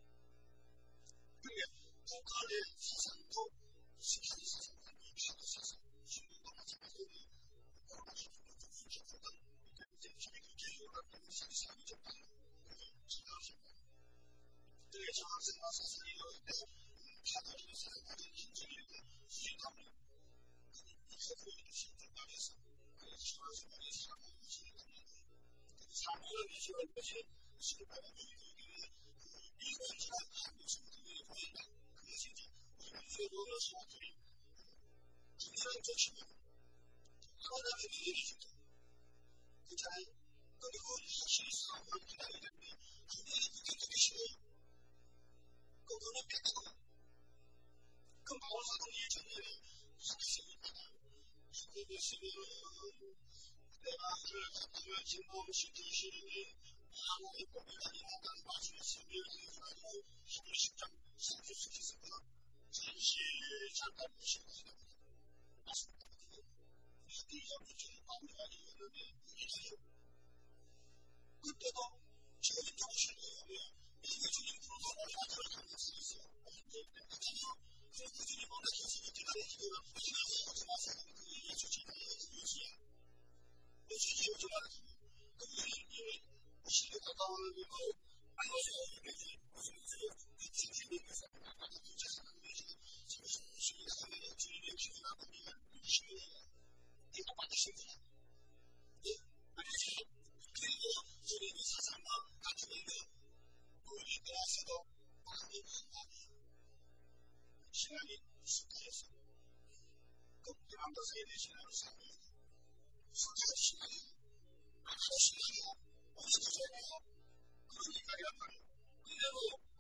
그러니까 북한의 사상도 시간의 사상과 미국의 사상, 중국도 마찬가지로 고라시 중국도 중시했던 이제 자기 개혁을 하는 사상이 좀 달라. 그게 지나가셨다. 그게 정학생과 사상이 있는데 다가지는 사상과는 인정이고 수익하면 이세포의 신들방에서 그 지나가서만의 사고를 진행합니다. 사고를 이수할 것이 실패하는 이유는 미국이나 한국 성들이 보인다. 그것이 이제 우리는 이어도는 소들이 분명한 조치고 하나님의 일이죠. 그잖아요. 그리고 확실히 싸움을 기다리기 때문에 분명히 그게 되게 싫어요. 그거는 뺏기고 그 마을사도 예전에 하나씩 있다가 그거 지금 내가 하늘 같으면 진범시키시니 아무리 고민하니 한다는 말씀을 설명해가지고 십일 장 삼십시키셨구나. 잠시 잠깐 무시하시다 보니 맞습니다. 이 점이 지금 마무리가 이었는데 이게요. 그때도 지금 정신을 하면 이게 주님 불가를 하도록 하는 것이 있어요. 그렇잖아요. 그 주님 원래 계속 기다리시고 지나서 하지 마세요. 그 예수 지나요. 예수야. 예수 지어지 말아주고 그 주님이 오시게 가까워는 거 알려줘요. 이게 무슨 그 주님께서 나가는 문제사는 것이 지금 주님이 하는 주님의 기도가 우리가 믿으시면 이거 받으신 거야. 예? 알겠어요? 그리고 주님의 사상과 같은 거 우리 대학에서도 많이 많이 신앙이 숙제했어. 그 남자사에 대해 신앙을 살아요. 숙제가 신앙이에요. 아까도 신앙이요. 어디서 전해요? 그러니까 이란 말이에요. 그래도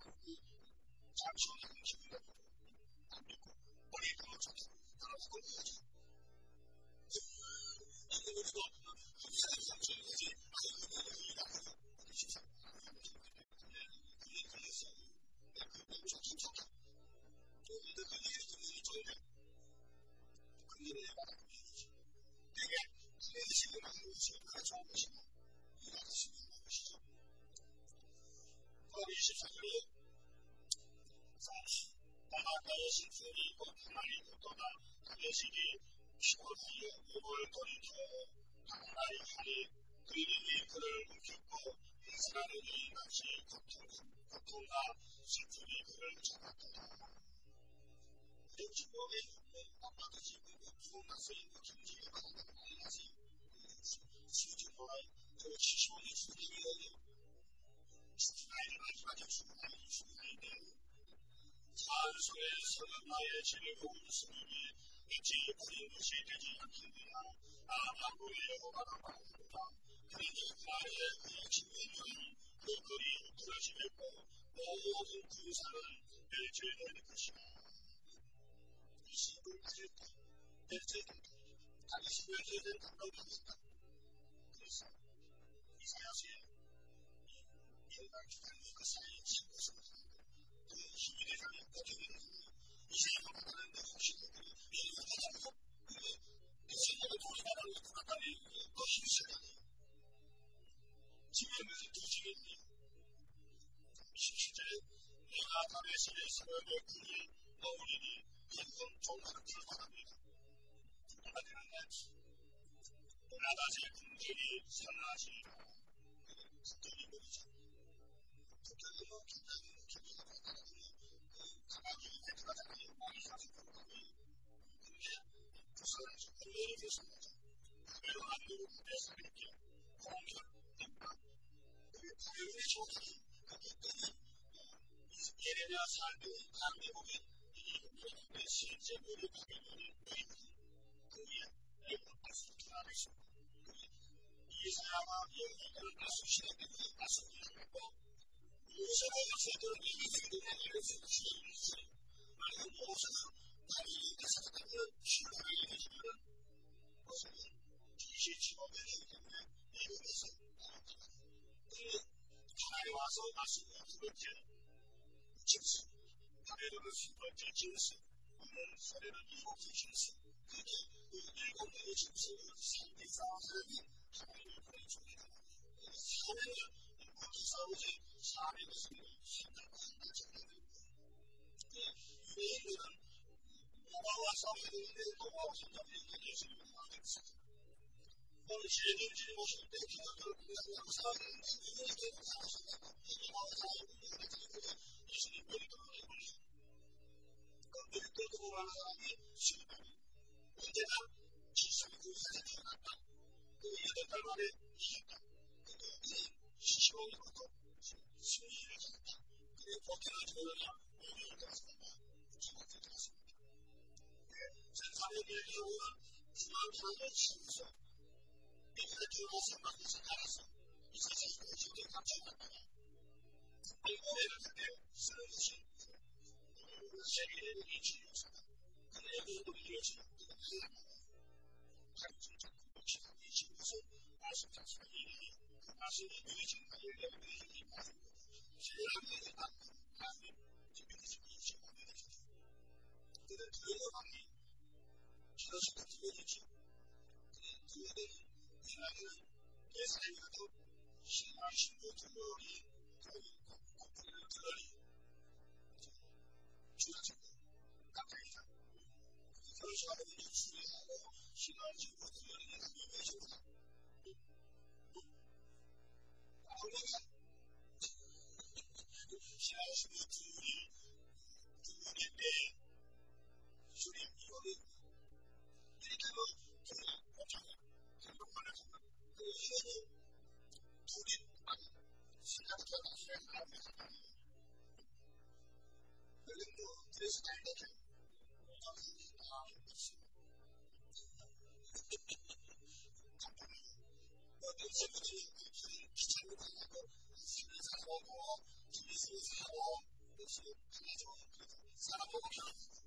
잠시만요. 기분이 안 믿고 머리 감을 잡고 따라서 걸려야죠. 근데 우리도 한 사람 삼천이지 아이고 내가 이다 하고 어디 식사 그게 걸렸어요. 내가 그 엄청 괜찮다. 근데 그 일이 그분이 좋은데 그 일에 받아보는 거지. 되게 내 식을 하는 것이 얼마나 좋은 것이고 일하는 식을 하는 것이죠. 그럼 이십사 절에 나가 너의 신분이 있고 하나님 또다 그의 식이 피곤하여 몸을 돌이켜 하나님 하니 그 이름이 그를 움켰고 이스라엘이 같이 고통과 슬픔이 그를 잡았더라. 내 주먹에 있는 아빠도 지금 부흥나서 있는 경쟁에 받았다는 말이지. 수준과 그 시시원의 주님이에요. 이스라엘의 마지막에 죽은 아이 이스라엘인데 산속에 서는 나의 즐거운 소리니 어찌 버린 것이 되지 않겠느냐. 아마구의 여호와가 말하노라. 그러니 나의 그의 진면이 그 거리 부러지겠고 모든 그 산은 멸절될 것이다. 이 시를 가질 때 멸절된다. 당시 멸절된다고 하겠다. 그래서 이사야서에 인간 기다리는 그 사이에 신고서 그 힘이 되자면 어떻게 이사야가 말하는 그 혹시들이 이거 가지고 그 이사야가 돌아가는 그 가까이 그 힘이 있어야 지금 무슨 두 증인이 십칠 절에 내가 다메섹의 사람의 군이 어울리니 그건 종말을 불가합니다. 불가되는 날 나다제 군들이 산나시리라. 국경이 뭐죠? 국경이 뭐 굉장히 기분이 나타나고 가방이 획기가 되고 많이 사주고 근데 부산에서 군대를 계속하죠. 그대로 안 되고 군대에서 이렇게 공격 그리고 가요의 조건이 그때는 예레미야 사백의 강대국에 이 실제 무료 가격이 그 위에 아수 기간을 쓰고 이사야가 여기를 아수 시대에 아수 기간을 하고 모세가 세대를 이기기를 하는 수치를 있어요. 만약 모세가 다리 대사자들을 신뢰하게 되시면 모세는 이십칠 년이기 때문에 미국에서 나왔다가 하나님 와서 아수가 두 번째 진수, 바벨론은 세 번째 진수, 오늘 세례는 일곱째 진수. 그렇게 그 일곱 명의 진수를 삼 대 싸움사람이 하나님을 보내줍니다. 사면은 인구도 싸우지 사면은 신당과 한단 정리를 유대인들은 노바와 싸워야 되는데 노바와 신당을 예수님을 막았어요. 오늘 시대인들이 모실 때 기독교를 공략하고 싸우는데 이분이 계속 싸우신다고 노바와 싸우는 분들이 예수님 머리도로 해버리죠. 그 머리도로 도망하는 사람이 시간이 언제나 지성이 그 사진이 났다. 그 여덟 달 만에 이겼다. 근데 이는 시시원으로부터 승리를 받았다. 그리고 버텨가지고 오느냐 오늘을 들었습니다. 기록을 들었습니다. 전사의 일기로는 중앙편을 치면서 이들의 들어와서 막혀서 갈아서 이 세상에 지금 감춰갔다가 한국에는 그때 쓰는 것이 세계의 이치유사다. 그의 모든 이어지는 그는 하나님과 가르쳐 말씀 자체가 이 그 말씀이 누리신 하나님의 누리신 말씀 제일 하나님의 말씀이 지금 이십 안 되는 거죠. 그는 들어가니 저것이 들어지지. 그는 들어가니 하나님은 내 삶에도 신앙 신부 들어리 고프를 들어리 주자친구 깜짝이야. 결심하는 게 중요하고 신앙 신부 들어리 하나님의 신부다. 우리가 신앙 신부 들어리 들어리인데 주님 이거는 이렇게 하면 그냥 깜짝이야. 한국말을 하면 그 이거는 둘이 아니 생각보다 나중에 하나님의 하나님 그런데 그래서 잘 되죠. 저는 다 없어요. 감독님 내 친구들이 귀찮은 거 하고 술을 사먹고 주니스를 사고 무슨 하나죠. 사먹고 그러는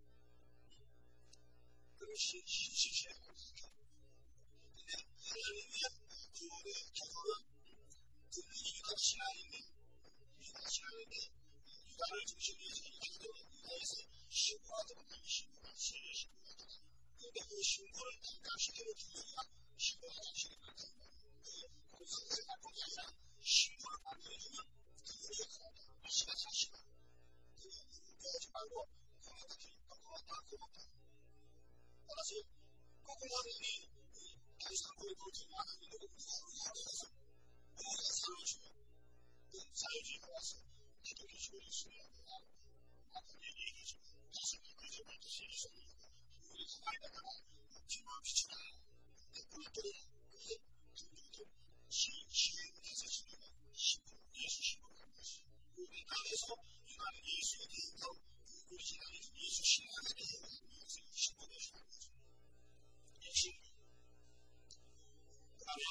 그런 시시시하고 근데 하나님의 구원의 기도는 그 유다 신앙인데 유다 신앙인데 유다를 중심으로 해서 유다는 유다에서 신부가 들어가는 신부가 신의 신부가 들어가는 근데 그 신부를 단감시키는 기도가 신부가 당신이 만드는 거예요. 그 성사를 바꾸는 게 아니라 신부를 만들어주면 그들이 역할한다. 아시가 자시가 그 배우지 말고 고맙다 기니까 고맙다 고맙다 따라서 고구마님이 다이상고의 볼트를 하나님도 우리가 하면서 우리가 살려주면 그 자유주의가 와서 기독교식으로 있으면 아픈 얘기해주고 다시 그저만 다시 있으면 우리 가만히 나가라 지만 비추라 그걸 또 그게 중중중 시행해서 지내는 신부 예수 신부를 하는 것이 우리 땅에서 유나는 예수에 대해서 우리 신앙이 예수 신앙에 대해서 신부를 하는 거죠. 이 신부 그러면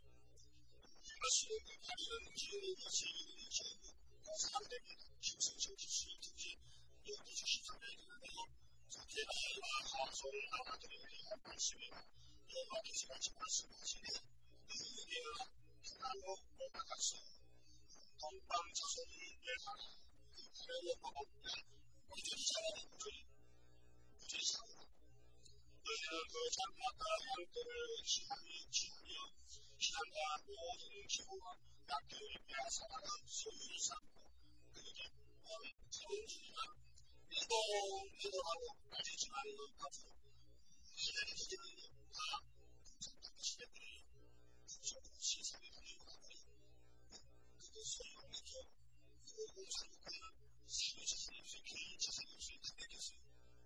예수의 가리는 기회의 것이 전부 사람들에게 신성신 기수의 특징 여기서 십삼 장에 있는데요. 제가 하소를 알아들으려 할 말씀이라 여호와께서 같이 말씀하시되 너희에게는 하나로 올라가서 동방 자손을 멸하라 그 하나님의 법을 무죄히 살아라 무죄히 무죄히 살아라 너희는 그 장막과 양들을 지하며 지하며 피난과 모든 기후와 약교를 빼앗아가는 소유를 삼고 그에게 온 자원주의나 이동이동하고 빠지지 않는 앞으로 하나님 기대는 다 공산당의 시대들이 국적으로 시선을 가지고 가버리 그게 소유하면서 그 공산국가는 사회 자산이 없이 개인 자산이 없이 다 뺏겼어요.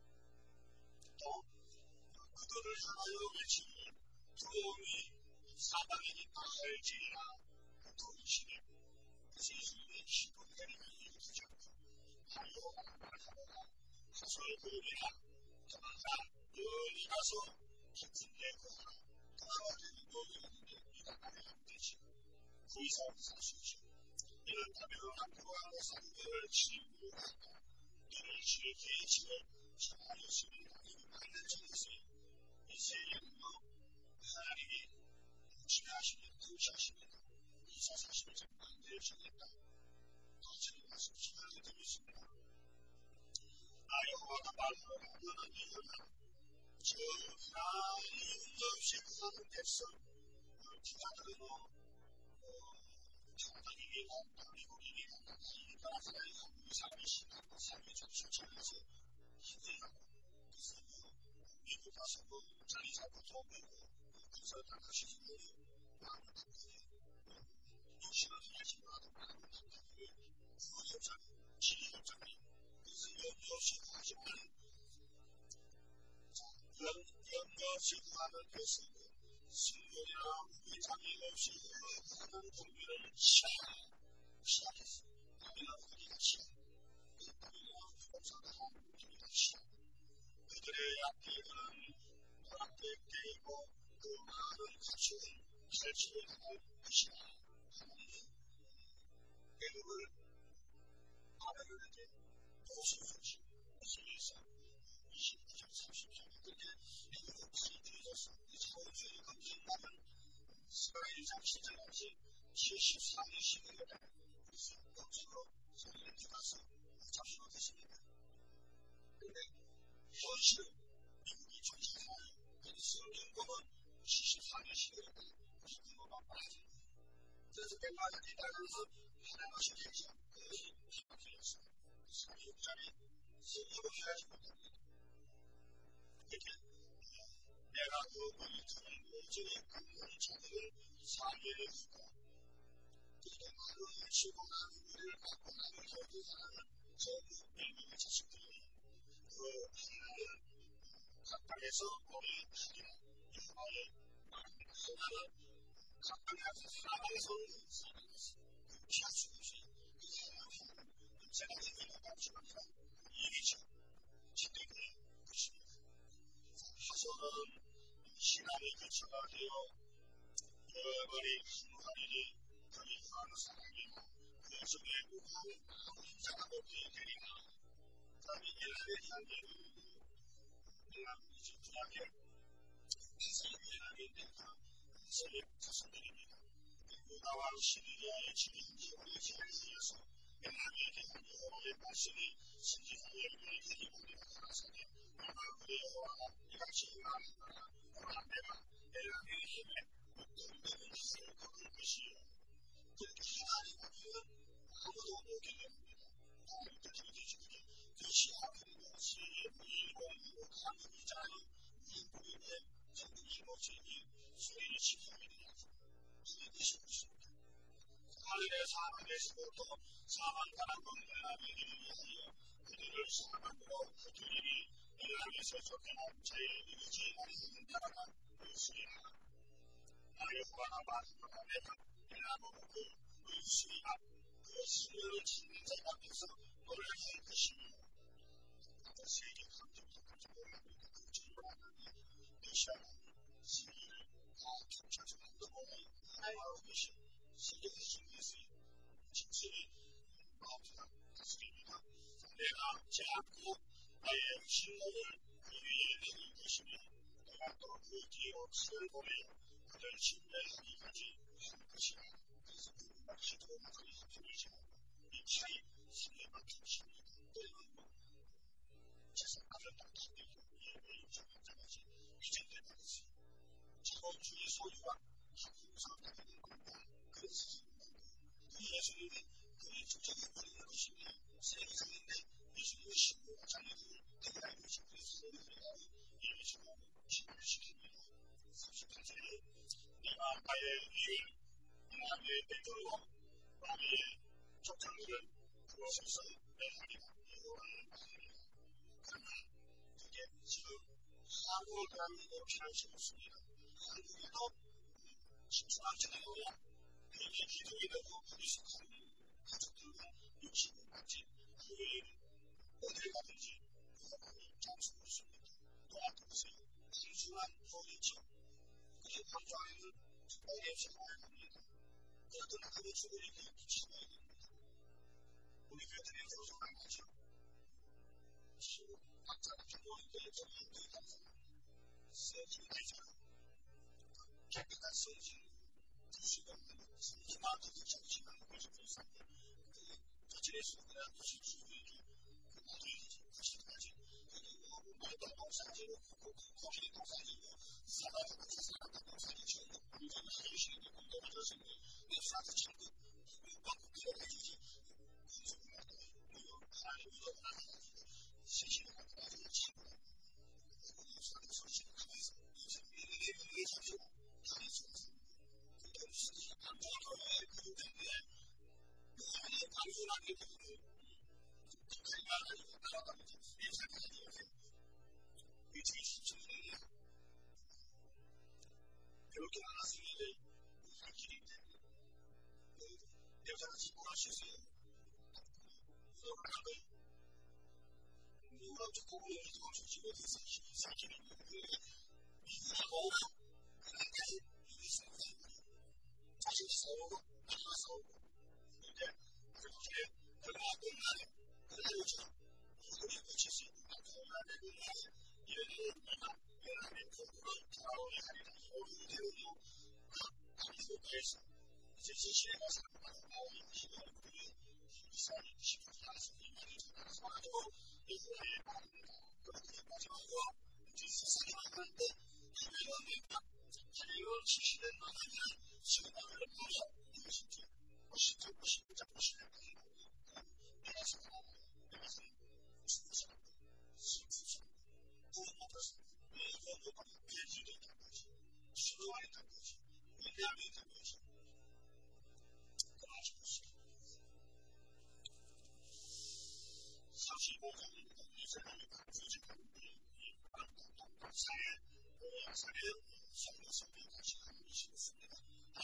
또 그들을 향하여 외치는 두려움이 사방이니까 알지라 그 도시에 그것이 예수님의 시도대리를 일으키지 않고 하여가 말하거나 하설고리라 그러나 여기 가서 깊은 데 거하라 그나마 되는 너희였는데 네가 나를 안 되지 그 이상 살 수 있지 이는 다변한 그와 산들을 치고 간다 너를 지을 계획을 정하였으니 이는 받는 정했으니 이제 영로 하나님이 지하시면 등시하십니다. 이사사십일 장 만대를 정했다. 거치는 말씀 시간을 드리겠습니다. 나 여호와가 말하노라 너는 일어나 저 하나님 없이 구하는 백성 기자들은 평당이나 미국인이나 이니까 하나님 한국의 삶이 신하고 삶이 좀 실천해서 힘들하고 그래서 미국 가서 뭐 자리 잡고 돈 벌고 그래서 다 하시는 거예요. 마음을 바꾸고 육신을 하시고 하는 마음을 바꾸고 구원협상, 지리협상이 그래서 연구 없이 구하지만 연구 없이 구하는 백성은 승려나 회장이 없이 구하는 공유를 시작했어. 우리가 우리가 시작. 우리가 부동산을 하는 우리가 시작. 그들의 앞뒤는 허락되고 그 많은 가치를 설치해 나갈 것이라 하나님의 대국을 바라보는데 도시소식 이십일서 이십구 장 삼십 장 그렇게 미국은 많이 들어졌어. 이 자원주의 검증하는 이스라엘 장시절 당시 칠십사 년 십일월에 그리스도 법적으로 성령이 들어가서 잡수가 됐습니다. 그런데 현실은 미국이 정치하나요? 성경법은 칠십사 년 십일월에 성경법만 빠진 거예요. 그래서 백만 년이 따라서 하나님의 계시가 그것이 바뀌었어요. 삼십육 장에 성경을 해야지 못합니다. 이렇게 내가 그 물리터는 오전에 근무하는 자들을 사면에 두고 그렇게 말을 치고 나는 우리를 갖고 나는 모든 사람을 전부 일명의 자식들이 그 하나를 각각에서 오래 하리라 여호와의 말입니다. 하나는 각각에 앞서 사방에 서는 사람이었어. 피할 수 없이 그 하나는 제가 생각해 봤지만 일이죠. 진리가 그렇습니다. 하선은 신앙이 거쳐가지고 여러분이 한마디를 거기 하는 사람이고 그 속에 우하는 마음을 인정하고 되리라. 그 다음에 일날의 향기를 일날 이제 구약의 이스라엘 일날인데 그 이스라엘 자손들입니다. 유다와 시리아의 주인이 우리 지혜에서 일날에 대한 여호와의 말씀이 신지하여 우리 대리문이라 하사되 내가 우리 여호와가 이같이 일하는구나. 그러나 내가 엘라의 힘에 어떤 너는 나를 거둘 것이요. 그렇게 하나님 앞에는 아무도 오게 됩니다. 하나님 뜻을 지키니 그것이 아프리고 시리에 무일공이고 한국이 자유 무인국인의 전국이 모시니 소리를 지켜이리라. 이게 뜻이 없습니다. 하늘의 사방에서부터 사방가는 엘라의 일을 위하여 그들을 사방으로 흩으리니 엘라에서 쫓겨난 자의 의지 아니하는 나라가 의수이라. 나 여호와가 말하노라. 내가 엘라보고 그 의수이 앞 그 승리를 찾는 자 앞에서 너를 할 것이며 나도 세계 감정도까지 몰라보니까 그 전을 하나니 메시아는 세계를 다 통치하지 만들어보니 하나님의 것이 세계의 진리에서 진실이 마음보다 다스립니다. 내가 제 앞으로 나의 신호를 그 위에 내릴 것이며 내가 또 그 뒤로 칼을 보내어 그를 진멸하기까지 할 것이라. 그래서 그분과 기도하는 그의 힘이지 이 차이 승에 막힌 힘이다. 또는 재산 가졌다 타되고 예외의 정황자까지 위증된 것이 자본주의 소유와 한국사가 되는 것과 그래서 그 예수님이 그의 주적인 버리는 것인데 세계상인데 예수님의 신부와 자녀들을 대단히 것이 그래서 소리를 예수님을 진멸시킵니다. 삼십팔 절에 내가 나의 위를 나의 베드로 나의 족장들을 그곳에서 내하리라. 여호와의 말이라. 그러나 그게 지금 한국을 대한민국으로 피할 수 없습니다. 한국에도 중앙지대로야 그에게 기둥이 되고 거기 속하는 가족들과 육신을 갖지 그의 어딜 가든지 그것만이 장수고 있습니다. 또한 그것을 단순한 소리죠. 그의 광주 안에는 특별히 생활을 합니다. 그러던 그의 주변에 그렇게 참아야 됩니다. 우리 교회들의 소속을 하죠. 각자가 부모님들의 정의에 감사합니다. 성질 되잖아. 깨끗한 성질 주시고 성질만 더 정신하는 것이 불쌍해. 그 저질에서 그냥 무슨 주의를 그 나중에 거시까지 그리고 말도 농사지고 고기도 농사지고 사과도 같이 사과도 농사지고 물건을 해주시는 공동을 줬는데 랩사도 참고 받고 들어가주지 공수를 하고 하나님 위로 나가가지고 세신을 갖고 나중에 참고 그리고 사도 소식을 가면서 이게 이게 잡히고 다닐 수 없습니다. 그게 무슨 감정을 그런데 아니 단순하게 그거를 가지가 가지고 따라가면서 예산을 가지고 위치에 집중을 그렇게 나갔으면 할 길이 있는데 여자가 집고 갈 수 있어요. 그러고 누가 조금 이동 주시고 사기를 미국하고 그렇게 있습니다. 자식 싸우고 나가 싸우고 근데 그렇게 얼마나 끝나요. 끝나죠. 우리 붙일 수 있는 만큼만 되는 날에 이런 내가 하나님 공부를 돌아오게 하리라. 오늘 대우도 그래서 이제 지시에 가서 나오는 기도하는 분이 이스라엘 지금 나서 이만이 나서 이후에 그렇게 마지막으로 이제 세상에 왔는데 이외로 내가 이외로 지시는 나가면 지금 나를 보여 이것이 이제 오십 점 오십 점 오십을 내가 생각하고 내가 생각하고 싶어서 싶어서 무엇보다 내가 무엇보다 배지를 한 거지 수고를 한 거지 위대함이 된 거지 그러지 않습니다. 사십오 장입니다. 이 사람이 구직하는 이 동동사에 동양사에 성경성에 다시 하고 있습니다.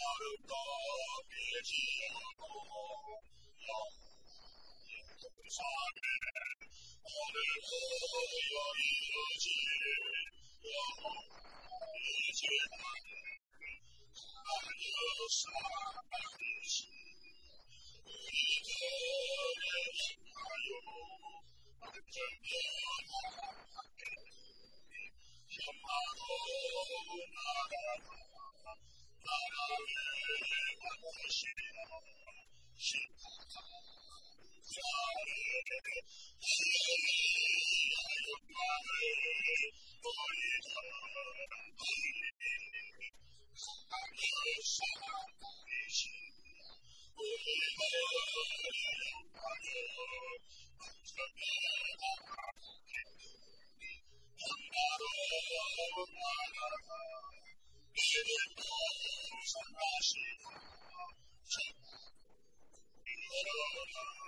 아름답게 지어도 영동산에 오늘부여 이어질 영원이지 하여사 안시 우리들의 행하여 안전변화 현마로 나라라 나라의 왕이시여 심판하라 나를 시하여 나를 너희가 너희 하여사 안시여 우리들의 행하여 현마로 나라라 이는 동산하시라 이어라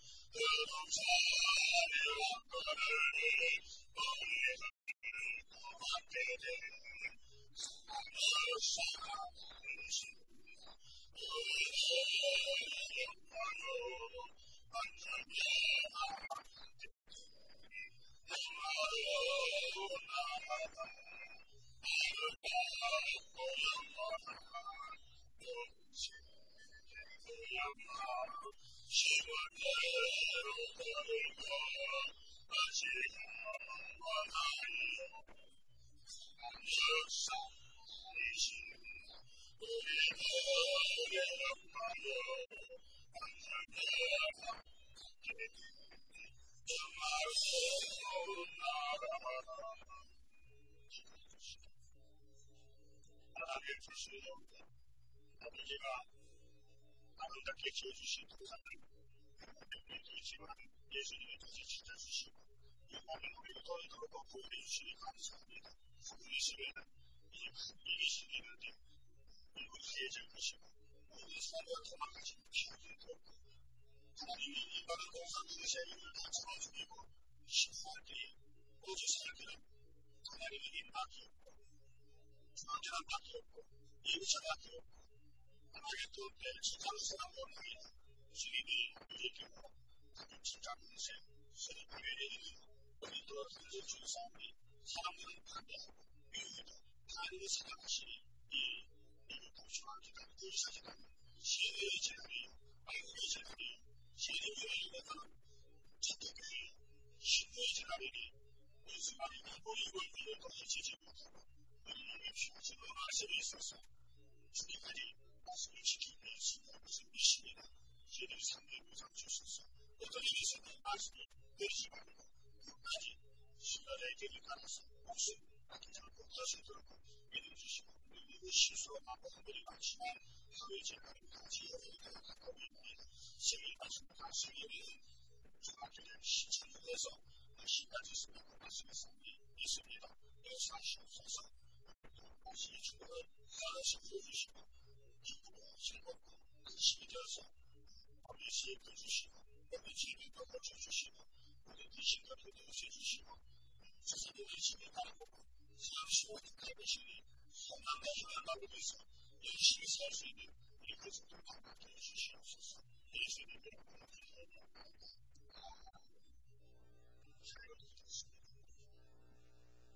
그동산의 왕가를 너희가 함께 되는 하여사 안시여 우리들의 행하여 안전변화 현마로 나라라 아름답고 영원한 영생의 영광 시원대로 너희가 다시 영원하여 하여사이시여 우리들의 영광여 안전변화 현마로 나라라 하나님의 불순이옵니다. 아버지가 아름답게 지어주신 동산을 행복했지만 예수님이 다시 지켜주시고 이 모든 우리를 더이더라도 보호해 주시니 감사합니다. 이 시대는 이 시대는데 이곳 예절 것이고 모든 사람과 도망가시는 피하게 되었고 하나님이 이 많은 동산 그릇의 일을 다 잡아주시고 신부할 때에 오직 살 때는 하나님의 인밖에 없고 주원자는 밖에 없고 예비자밖에 없고 하나님의 뜻대 지상의 사람 원하이다. 주님이 우리의 경우 하나님 진짜 인생 스리프의 이르고 우리도 단지 주 사람이 사람들은 반대하고 미우이도 하나님을 생각하시니 이 이를 복수한 기간 불사지는 시대의 재난이요 아이고의 재난이요 시대의 인내가는 천대교회요 신부의 재난이니 원수만이 나고 이걸 이를 더해지지 못하고 우리에게 피하시는 말씀이 있어서 주님까지 말씀을 지키는 신의 무슨 미신이나 시대의 상대의 무상 주셔서 어떤 일에서는 말씀이 내리지 말고 끝까지 신라의 길을 따라서 목숨 아끼지 않고 것을 들고 믿음 주시고 우리의 실수로 만나는 분이 많지만 하루의 재난을 같이 여러분과 가까워 있습니다. 생일 말씀과 생일에는 중학교를 시청에서 다시까지 쓰는 말씀이 있습니다. 역사하시옵소서. 다시 주님을 하나씩 보여주시고 기쁘고 즐겁고 근심이 되어서 우리 시행도 주시고 우리 재능도 고쳐주시고 우리 귀신도 도우셔주시고 세상의 의식을 바라보고 사업시원히 가보시니 성남과 희망을 위해서 열심히 살 수 있는 우리 가족들 반갑게 해주시옵소서. 예수님의 이름으로 기도합니다.